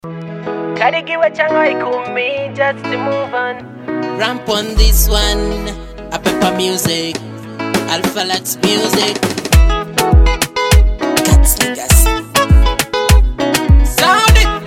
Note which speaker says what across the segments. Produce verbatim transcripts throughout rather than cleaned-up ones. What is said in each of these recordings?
Speaker 1: Kadigi wachangoi kumi just to move on.
Speaker 2: Ramp on this one, a pepper music, Alpha Lax music. Cats niggas. Sound it.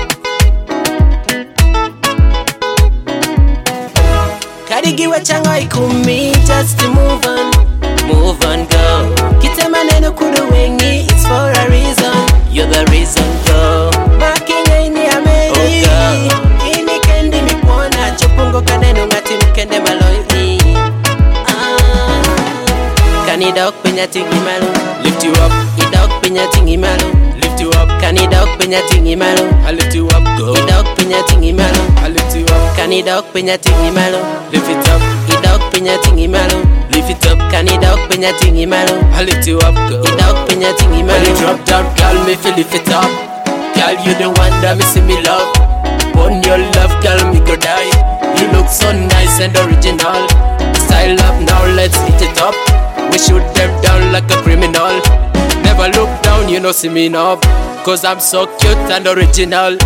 Speaker 1: Kadigi wachangoi kumi just to move on. Move on, go. Kita maneno kudu wengi, it's for a reason. You're the reason, go. Makinga ini ameni. Oh, go. Ini kendi mipona, chupungo kaneno ngati mkende maloi. Ah. Kanidok pinya tingi malu,
Speaker 3: Lift you up,
Speaker 1: idok pinya tingi malu.
Speaker 3: lift you up,
Speaker 1: Kanidok pinya tingi malu,
Speaker 3: I lift you up, go.
Speaker 1: idok pinya tingi malu.
Speaker 3: I lift you up,
Speaker 1: Kanidok pinya tingi malu,
Speaker 3: lift it up,
Speaker 1: idok pinya tingi malu.
Speaker 3: lift it up,
Speaker 1: Kanidok pinya tingi malu,
Speaker 3: I lift you up, go.
Speaker 1: idok pinya tingi
Speaker 3: When
Speaker 1: malu.
Speaker 3: you drop down, girl, me feel lift it up. Girl, you the one that me see me love. On your love, girl, me go die. You look so nice and original. Style up now, let's hit it up. We shoot them down like a criminal. Never look down, you know see me now. Cause I'm so cute and original.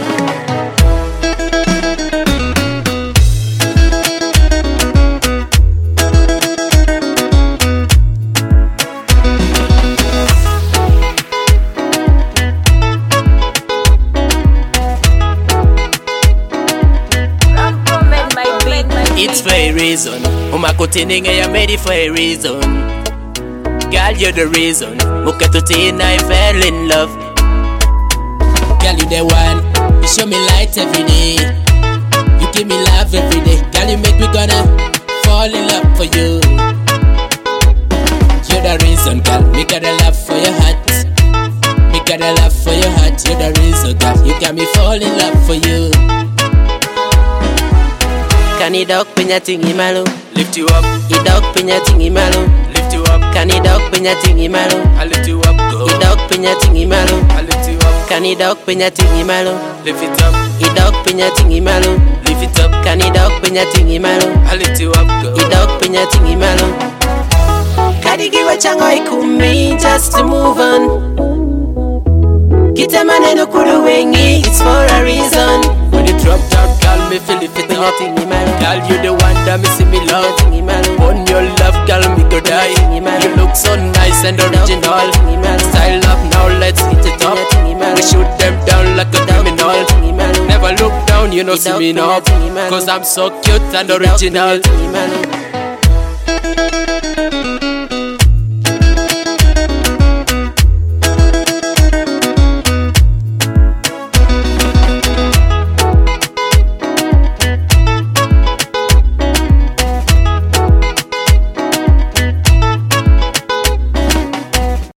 Speaker 3: It's for a reason. Umakutinga ya made it for a reason. Girl, you're the reason. Mukatutina, I fell in love.
Speaker 2: Girl, you the one. You show me light every day. You give me love every day. Girl, you make me gonna fall in love for you. You're the reason, girl. Me got a love for your heart. Me got a love for your heart. You're the reason, girl. You got me fall in love for you.
Speaker 1: Kanidok pinya tingi malu,
Speaker 3: Lift you up,
Speaker 1: idok pinya tingi malu.
Speaker 3: lift you up,
Speaker 1: Kanidok pinya tingi malu,
Speaker 3: I lift you up, go.
Speaker 1: idok pinya tingi malu.
Speaker 3: I lift you up,
Speaker 1: Kanidok pinya tingi malu,
Speaker 3: lift it up,
Speaker 1: idok pinya tingi malu.
Speaker 3: lift it up,
Speaker 1: Kanidok pinya tingi malu,
Speaker 3: I lift you up, go.
Speaker 1: idok pinya tingi malu. Kadigi wachangoi kumi just to move on. Kita maneno kudu wengi, it's for a reason.
Speaker 3: When you drop down, girl, me feel lift it
Speaker 1: Pinya
Speaker 3: up.
Speaker 1: tingi malu,
Speaker 3: Girl, you the one that me see me
Speaker 1: pinya
Speaker 3: love.
Speaker 1: tingi malu.
Speaker 3: On your love, girl, me go die. You look so nice and original. Style up now, let's hit it up. We shoot them down like a criminal. Never look down, you know see me now. Cause I'm so cute and original.
Speaker 1: Tingi malu.